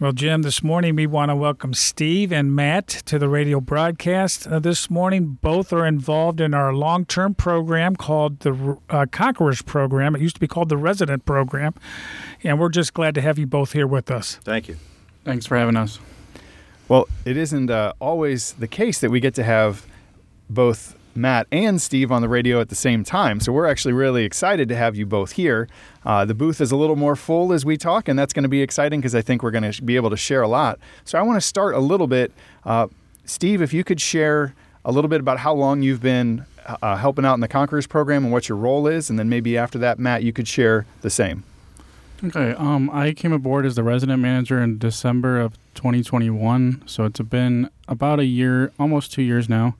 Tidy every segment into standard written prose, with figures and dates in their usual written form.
Well, Jim, this morning we want to welcome Steve and Matt to the radio broadcast. This morning, both are involved in our long-term program called the Conquerors Program. It used to be called the Resident Program, and we're just glad to have you both here with us. Thank you. Thanks for having us. Well, it isn't always the case that we get to have both Matt and Steve on the radio at the same time. So we're actually really excited to have you both here. The booth is a little more full as we talk, and that's going to be exciting because I think we're going to be able to share a lot. So I want to start a little bit. Steve, if you could share a little bit about how long you've been helping out in the Conquerors Program and what your role is, and then maybe after that, Matt, you could share the same. Okay. I came aboard as the resident manager in December of 2021, so it's been about a year, almost 2 years now.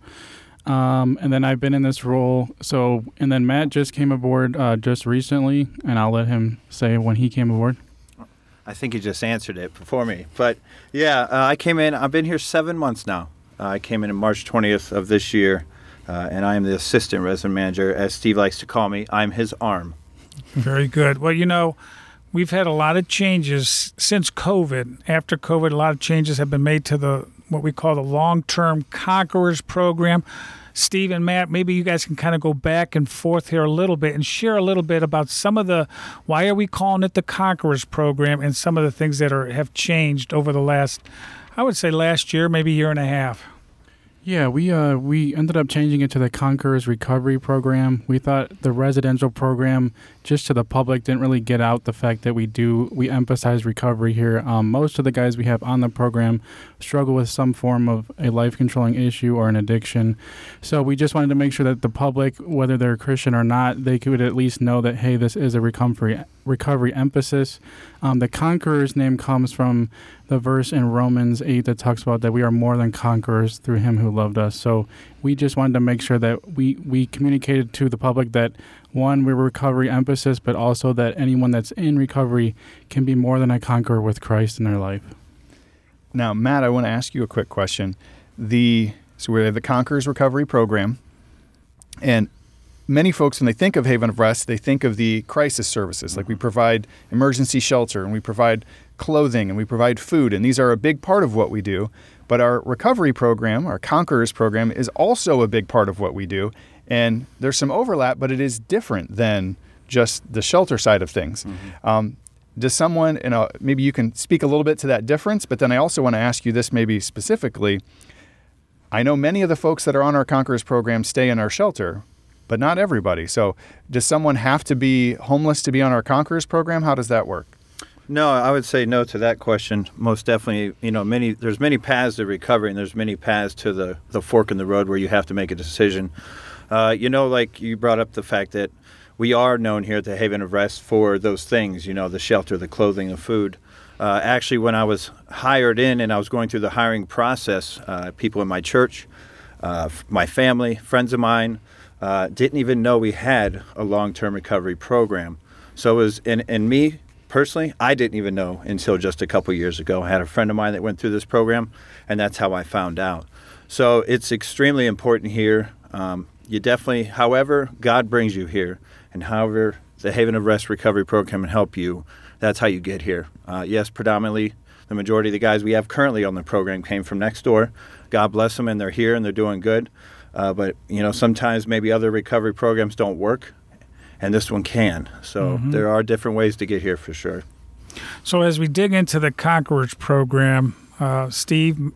And then I've been in this role. And then Matt just came aboard just recently, and I'll let him say when he came aboard. I think you just answered it before me. But yeah, I came in. I've been here 7 months now. I came in March 20th of this year, and I am the assistant resident manager, as Steve likes to call me. I'm his arm. Very good. Well, we've had a lot of changes since COVID. After COVID, a lot of changes have been made to what we call the long-term Conquerors Program. Steve and Matt, maybe you guys can kind of go back and forth here a little bit and share a little bit about why are we calling it the Conquerors Program and some of the things that have changed over the last year, maybe year and a half. Yeah, we ended up changing it to the Conquerors Recovery Program. We thought the residential program, just to the public, didn't really get out the fact that we emphasize recovery here. Most of the guys we have on the program struggle with some form of a life-controlling issue or an addiction. So we just wanted to make sure that the public, whether they're Christian or not, they could at least know that, hey, this is a recovery emphasis. The Conquerors name comes from the verse in Romans 8 that talks about that we are more than conquerors through him who loved us. So we just wanted to make sure that we communicated to the public that, one, we're recovery emphasis, but also that anyone that's in recovery can be more than a conqueror with Christ in their life. Now, Matt, I want to ask you a quick question. So we have the Conquerors Recovery Program, and many folks, when they think of Haven of Rest, they think of the crisis services. Like we provide emergency shelter, and we provide clothing, and we provide food, and these are a big part of what we do. But our recovery program, our Conquerors Program, is also a big part of what we do. And there's some overlap, but it is different than just the shelter side of things. Mm-hmm. Does someone, maybe you can speak a little bit to that difference, but then I also want to ask you this maybe specifically. I know many of the folks that are on our Conquerors Program stay in our shelter, but not everybody. So does someone have to be homeless to be on our Conquerors Program? How does that work? No, I would say no to that question. Most definitely, there's many paths to recovery, and there's many paths to the fork in the road where you have to make a decision. Like you brought up the fact that we are known here at the Haven of Rest for those things, the shelter, the clothing, the food. Actually, when I was hired in and I was going through the hiring process, people in my church, my family, friends of mine, didn't even know we had a long-term recovery program. So it was, and me personally, I didn't even know until just a couple years ago. I had a friend of mine that went through this program, and that's how I found out. So it's extremely important here. You definitely, however God brings you here, and however the Haven of Rest Recovery Program can help you, that's how you get here. Yes, predominantly the majority of the guys we have currently on the program came from next door. God bless them, and they're here and they're doing good. But sometimes maybe other recovery programs don't work, and this one can. So There are different ways to get here for sure. So as we dig into the Conquerors Program, Steve,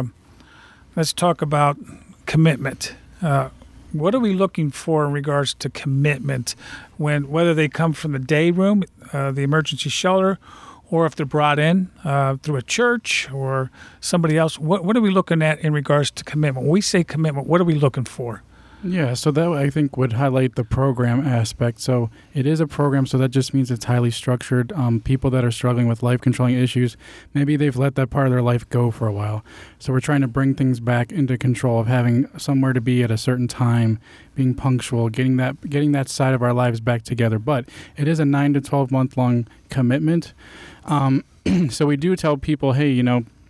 let's talk about commitment. What are we looking for in regards to commitment, whether they come from the day room, the emergency shelter, or if they're brought in through a church or somebody else? What are we looking at in regards to commitment? When we say commitment, what are we looking for? Yeah, so that I think would highlight the program aspect. So it is a program, so that just means it's highly structured. People that are struggling with life-controlling issues, maybe they've let that part of their life go for a while. So we're trying to bring things back into control of having somewhere to be at a certain time, being punctual, getting that side of our lives back together. But it is a 9 to 12 month long commitment. So we do tell people, hey,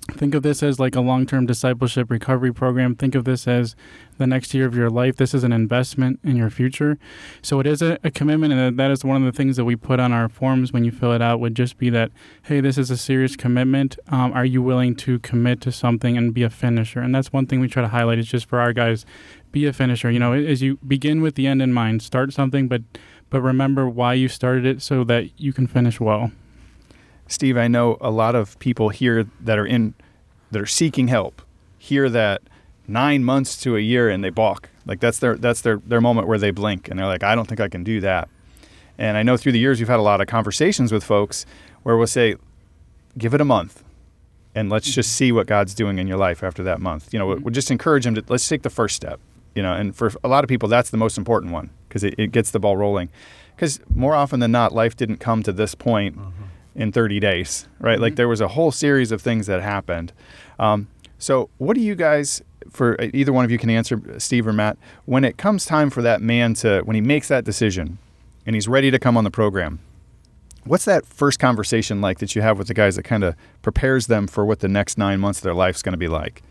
Think of this as like a long-term discipleship recovery program. Think of this as the next year of your life. This is an investment in your future. So it is a commitment, and that is one of the things that we put on our forms when you fill it out would just be that, hey, this is a serious commitment. Are you willing to commit to something and be a finisher? And that's one thing we try to highlight is just for our guys, be a finisher. As you begin with the end in mind, start something, but remember why you started it so that you can finish well. Steve, I know a lot of people here that are seeking help hear that 9 months to a year and they balk. Like that's their moment where they blink and they're like, I don't think I can do that. And I know through the years you've had a lot of conversations with folks where we'll say, give it a month and let's just see what God's doing in your life after that month. We'll just encourage them to, let's take the first step. And for a lot of people, that's the most important one because it gets the ball rolling. Because more often than not, life didn't come to this point in 30 days, right? Like there was a whole series of things that happened. So what do you guys, for either one of you can answer, Steve or Matt, when it comes time for that man when he makes that decision and he's ready to come on the program, what's that first conversation like that you have with the guys that kind of prepares them for what the next 9 months of their life's going to be like?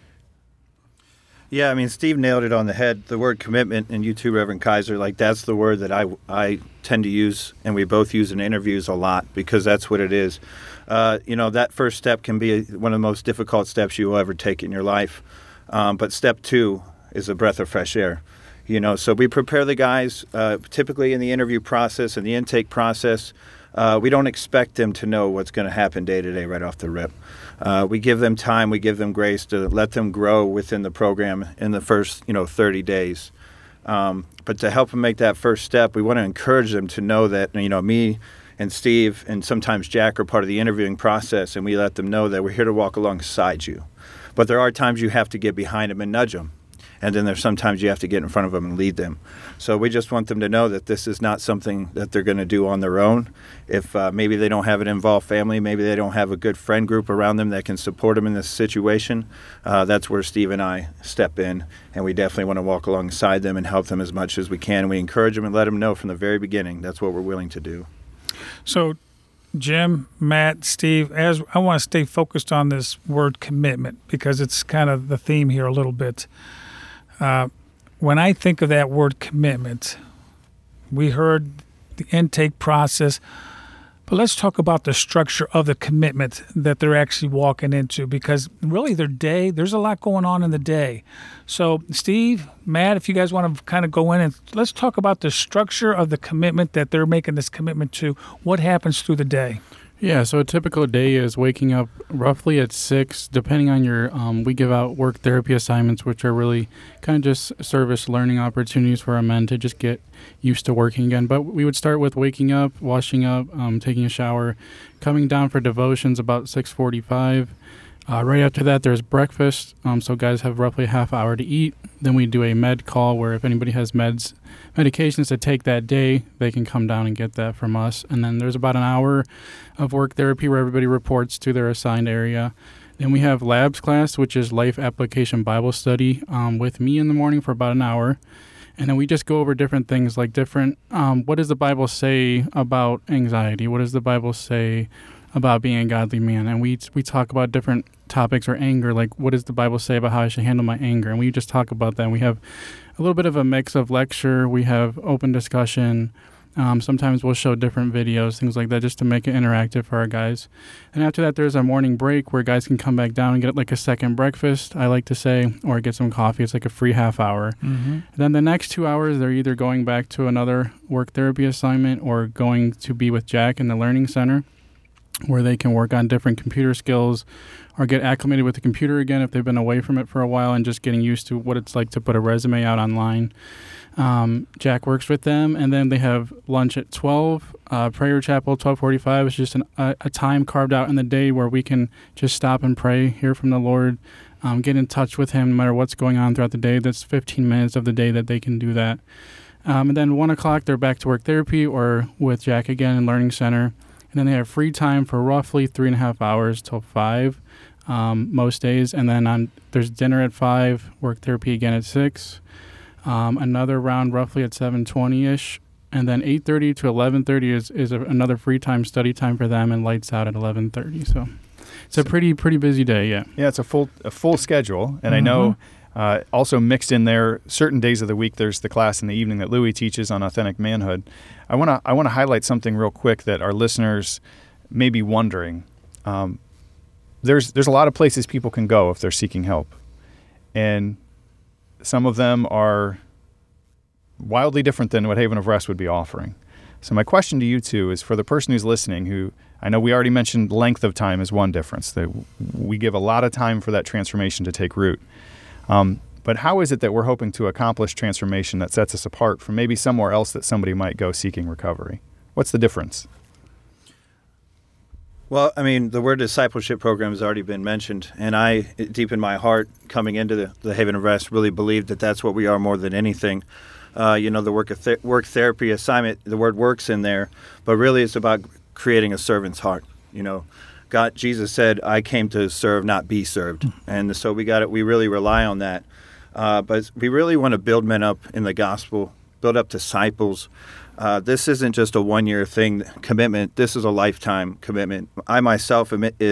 Yeah, I mean, Steve nailed it on the head. The word commitment, and you too, Reverend Kaiser, like that's the word that I tend to use, and we both use in interviews a lot because that's what it is. That first step can be one of the most difficult steps you will ever take in your life. But step 2 is a breath of fresh air. So we prepare the guys typically in the interview process and the intake process. We don't expect them to know what's going to happen day to day right off the rip. We give them time, we give them grace to let them grow within the program in the first, 30 days. But to help them make that first step, we want to encourage them to know that, me and Steve and sometimes Jack are part of the interviewing process, and we let them know that we're here to walk alongside you. But there are times you have to get behind them and nudge them. And then there's sometimes you have to get in front of them and lead them. So we just want them to know that this is not something that they're going to do on their own. If maybe they don't have an involved family, maybe they don't have a good friend group around them that can support them in this situation, that's where Steve and I step in. And we definitely want to walk alongside them and help them as much as we can. We encourage them and let them know from the very beginning that's what we're willing to do. So, Jim, Matt, Steve, as I want to stay focused on this word commitment because it's kind of the theme here a little bit. When I think of that word commitment, we heard the intake process, but let's talk about the structure of the commitment that they're actually walking into because really there's a lot going on in the day. So Steve, Matt, if you guys want to kind of go in and let's talk about the structure of the commitment that they're making this commitment to. What happens through the day? Yeah, so a typical day is waking up roughly at 6, depending on your, we give out work therapy assignments, which are really kind of just service learning opportunities for our men to just get used to working again. But we would start with waking up, washing up, taking a shower, coming down for devotions about 6:45. Right after that, there's breakfast, so guys have roughly a half hour to eat. Then we do a med call where if anybody has medications to take that day, they can come down and get that from us. And then there's about an hour of work therapy where everybody reports to their assigned area. Then we have labs class, which is life application Bible study with me in the morning for about an hour. And then we just go over different things like what does the Bible say about anxiety? What does the Bible say about being a godly man? And we talk about different topics or anger, like what does the Bible say about how I should handle my anger? And we just talk about that. And we have a little bit of a mix of lecture. We have open discussion. Sometimes we'll show different videos, things like that, just to make it interactive for our guys. And after that, there's a morning break where guys can come back down and get like a second breakfast, I like to say, or get some coffee. It's like a free half hour. Mm-hmm. And then the next 2 hours, they're either going back to another work therapy assignment or going to be with Jack in the Learning Center, where they can work on different computer skills or get acclimated with the computer again if they've been away from it for a while and just getting used to what it's like to put a resume out online. Jack works with them, and then they have lunch at 12. Prayer chapel, 12:45 is just a time carved out in the day where we can just stop and pray, hear from the Lord, get in touch with Him no matter what's going on throughout the day. That's 15 minutes of the day that they can do that. And then 1 o'clock, they're back to work therapy or with Jack again in Learning Center. And then they have free time for roughly 3.5 hours till 5 most days. And then there's dinner at 5, work therapy again at 6, another round roughly at 7:20-ish. And then 8:30 to 11:30 is another free time, study time for them, and lights out at 11:30. So It's a pretty busy day. Yeah. Yeah, it's a full schedule, and I know also mixed in there certain days of the week. There's the class in the evening that Louis teaches on authentic manhood. I want to highlight something real quick that our listeners may be wondering. There's a lot of places people can go if they're seeking help, and some of them are wildly different than what Haven of Rest would be offering. So my question to you two is, for the person who's listening, who I know we already mentioned length of time is one difference, that we give a lot of time for that transformation to take root. But how is it that we're hoping to accomplish transformation that sets us apart from maybe somewhere else that somebody might go seeking recovery? What's the difference? Well, I mean, the word discipleship program has already been mentioned, and I, deep in my heart, coming into the Haven of Rest, really believe that that's what we are more than anything. The work therapy assignment, the word work's in there, but really it's about creating a servant's heart. Jesus said, "I came to serve, not be served," and so we really rely on that. But we really want to build men up in the gospel, build up disciples. This isn't just a one-year thing commitment. This is a lifetime commitment. I myself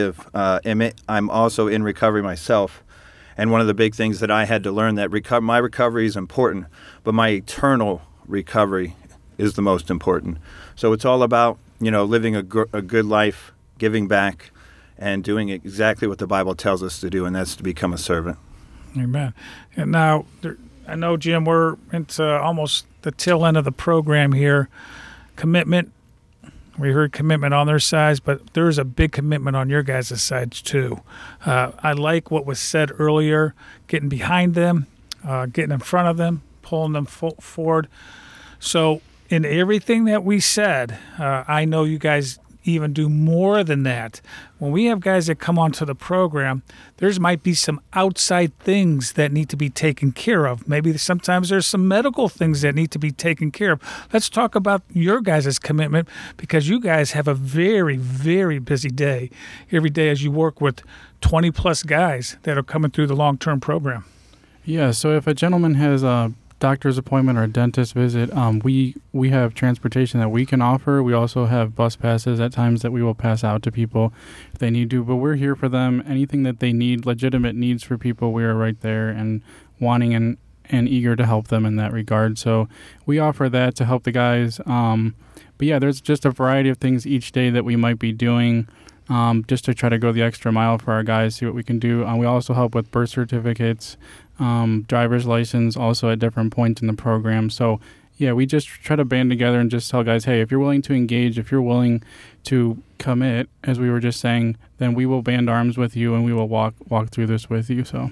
I'm also in recovery myself. And one of the big things that I had to learn that my recovery is important, but my eternal recovery is the most important. So it's all about, living a good life, giving back, and doing exactly what the Bible tells us to do, and that's to become a servant. Amen. And now, I know, Jim, we're into almost the tail end of the program here. Commitment. We heard commitment on their side, but there's a big commitment on your guys' sides too. I like what was said earlier, getting behind them, getting in front of them, pulling them forward. So in everything that we said, I know you guys even do more than that. When we have guys that come onto the program, there's might be some outside things that need to be taken care of. Maybe sometimes there's some medical things that need to be taken care of. Let's talk about your guys' commitment, because you guys have a very, very busy day every day as you work with 20 plus guys that are coming through the long-term program. Yeah, so if a gentleman has a doctor's appointment or a dentist visit, we have transportation that we can offer. We also have bus passes at times that we will pass out to people if they need to, but we're here for them. Anything that they need, legitimate needs for people, we are right there and wanting and eager to help them in that regard. So we offer that to help the guys. But yeah, there's just a variety of things each day that we might be doing just to try to go the extra mile for our guys, see what we can do. We also help with birth certificates, driver's license, also at different points in the program. So yeah, we just try to band together and just tell guys, hey, if you're willing to engage, if you're willing to commit, as we were just saying, then we will band arms with you and we will walk through this with you. So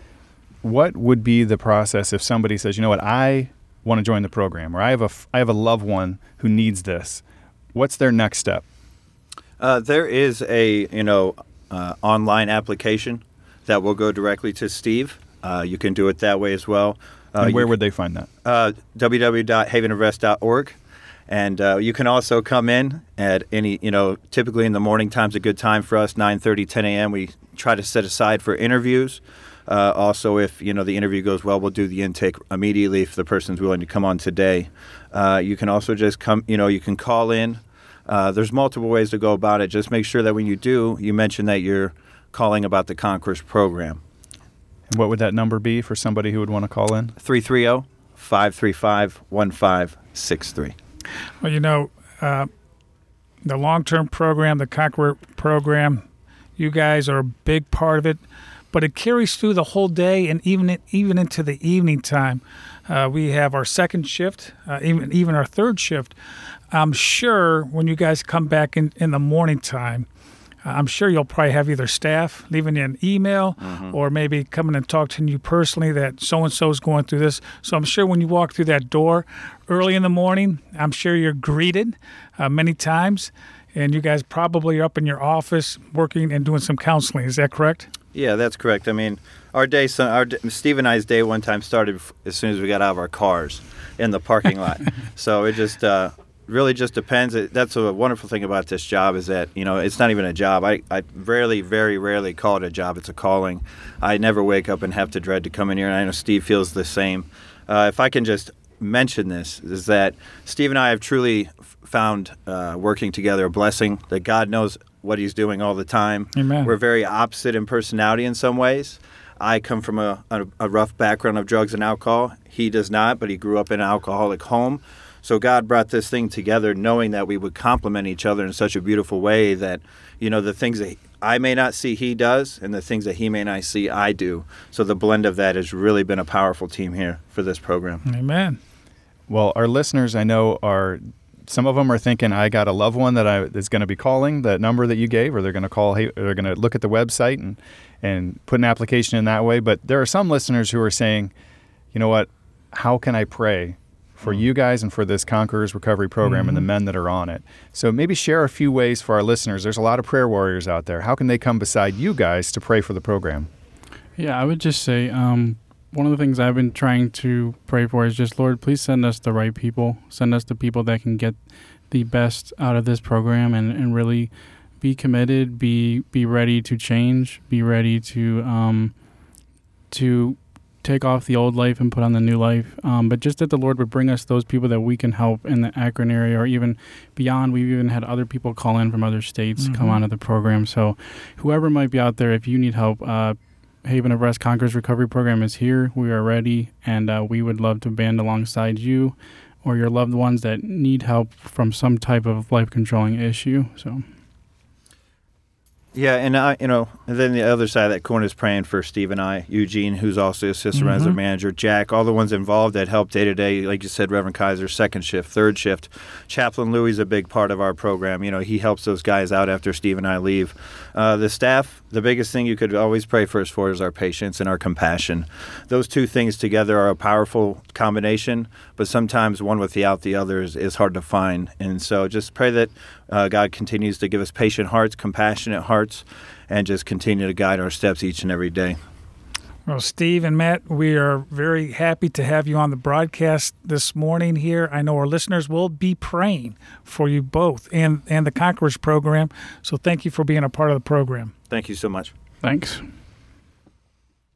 what would be the process if somebody says, you know what, I want to join the program, or I have a loved one who needs this? What's their next step? There is a online application that will go directly to Steve. You can do it that way as well. And where would they find that? www.havenofrest.org. And you can also come in at any, typically in the morning time's a good time for us, 9:30, 10 a.m. We try to set aside for interviews. Also, if, the interview goes well, we'll do the intake immediately if the person's willing to come on today. You can also just come, you can call in. There's multiple ways to go about it. Just make sure that when you do, you mention that you're calling about the Conquerors program. And what would that number be for somebody who would want to call in? 330-535-1563. Well, the long-term program, the Conqueror program, you guys are a big part of it, but it carries through the whole day and even into the evening time. We have our second shift, even our third shift. I'm sure when you guys come back in the morning time, I'm sure you'll probably have either staff leaving you an email or maybe coming and talking to you personally that so-and-so is going through this. So I'm sure when you walk through that door early in the morning, I'm sure you're greeted many times, and you guys probably are up in your office working and doing some counseling. Is that correct? Yeah, that's correct. I mean, Steve and I's day one time started as soon as we got out of our cars in the parking lot. So it just really just depends. That's a wonderful thing about this job is that, it's not even a job. I very rarely call it a job. It's a calling. I never wake up and have to dread to come in here, and I know Steve feels the same. If I can just mention this, is that Steve and I have truly found working together a blessing, that God knows what he's doing all the time. Amen. We're very opposite in personality in some ways. I come from a rough background of drugs and alcohol. He does not, but he grew up in an alcoholic home. So God brought this thing together knowing that we would complement each other in such a beautiful way that, the things that I may not see, he does, and the things that he may not see, I do. So the blend of that has really been a powerful team here for this program. Amen. Well, our listeners, I know, some of them are thinking, I got a loved one that is going to be calling that number that you gave, or they're going to call, or they're going to look at the website and put an application in that way. But there are some listeners who are saying, you know what, how can I pray for you guys and for this Conquerors Recovery Program and the men that are on it? So maybe share a few ways for our listeners. There's a lot of prayer warriors out there. How can they come beside you guys to pray for the program? Yeah, I would just say one of the things I've been trying to pray for is just, Lord, please send us the right people. Send us the people that can get the best out of this program and really be committed, be ready to change, be ready to take off the old life and put on the new life. But just that the Lord would bring us those people that we can help in the Akron area or even beyond. We've even had other people call in from other states come onto the program. So whoever might be out there, if you need help, Haven of Rest Conquerors Recovery Program is here. We are ready, and we would love to band alongside you or your loved ones that need help from some type of life-controlling issue. So. Yeah, and and then the other side of that coin is praying for Steve and I, Eugene, who's also assistant resident manager, Jack, all the ones involved that help day to day. Like you said, Reverend Kaiser, second shift, third shift. Chaplain Louis is a big part of our program. He helps those guys out after Steve and I leave. The staff, the biggest thing you could always pray first for is our patience and our compassion. Those two things together are a powerful combination, but sometimes one without the other is hard to find. And so just pray that God continues to give us patient hearts, compassionate hearts, and just continue to guide our steps each and every day. Well, Steve and Matt, we are very happy to have you on the broadcast this morning here. I know our listeners will be praying for you both and the Conquerors program. So thank you for being a part of the program. Thank you so much. Thanks.